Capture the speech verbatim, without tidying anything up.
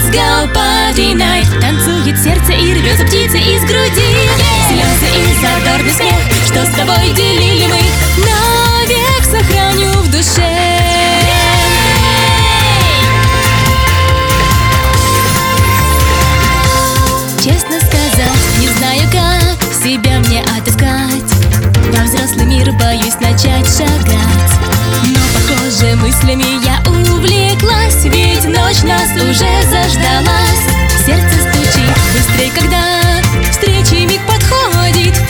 Let's go party night. Танцует сердце и рвется птица из груди. Слезы и задорный смех, что с тобой делили мы, навек сохраню в душе. Честно сказать, не знаю, как себя мне отыскать. Во взрослый мир боюсь начать шагать. Но, похоже, мыслями я увлеклась, ведь ночь нас уже заждалась. Сердце стучит быстрее, когда встречи миг подходит.